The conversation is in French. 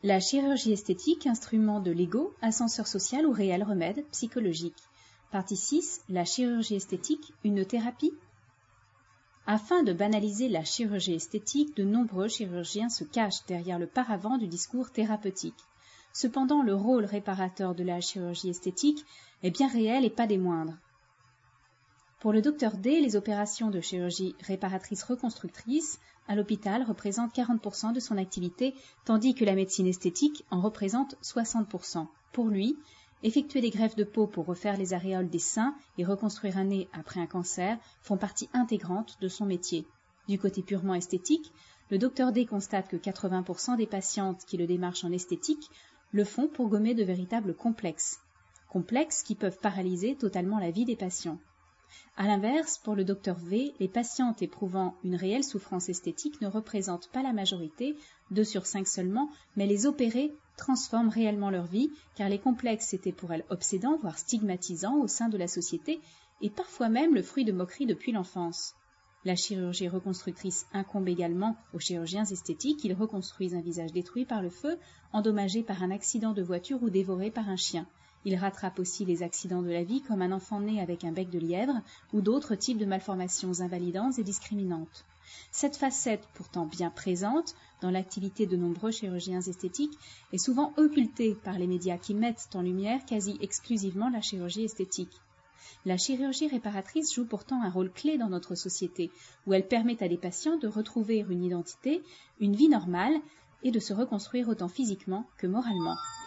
La chirurgie esthétique, instrument de l'ego, ascenseur social ou réel remède psychologique. Partie 6. La chirurgie esthétique, une thérapie? Afin de banaliser la chirurgie esthétique, de nombreux chirurgiens se cachent derrière le paravent du discours thérapeutique. Cependant, le rôle réparateur de la chirurgie esthétique est bien réel et pas des moindres. Pour le Dr D, les opérations de chirurgie réparatrice-reconstructrice à l'hôpital représentent 40% de son activité, tandis que la médecine esthétique en représente 60%. Pour lui, effectuer des greffes de peau pour refaire les aréoles des seins et reconstruire un nez après un cancer font partie intégrante de son métier. Du côté purement esthétique, le Dr D constate que 80% des patientes qui le démarchent en esthétique le font pour gommer de véritables complexes qui peuvent paralyser totalement la vie des patients. A l'inverse, pour le Dr V, les patientes éprouvant une réelle souffrance esthétique ne représentent pas la majorité, 2 sur 5 seulement, mais les opérées transforment réellement leur vie, car les complexes étaient pour elles obsédants, voire stigmatisants au sein de la société, et parfois même le fruit de moqueries depuis l'enfance. La chirurgie reconstructrice incombe également aux chirurgiens esthétiques. Ils reconstruisent un visage détruit par le feu, endommagé par un accident de voiture ou dévoré par un chien. Ils rattrapent aussi les accidents de la vie comme un enfant né avec un bec de lièvre ou d'autres types de malformations invalidantes et discriminantes. Cette facette, pourtant bien présente dans l'activité de nombreux chirurgiens esthétiques, est souvent occultée par les médias qui mettent en lumière quasi exclusivement la chirurgie esthétique. La chirurgie réparatrice joue pourtant un rôle clé dans notre société, où elle permet à des patients de retrouver une identité, une vie normale et de se reconstruire autant physiquement que moralement.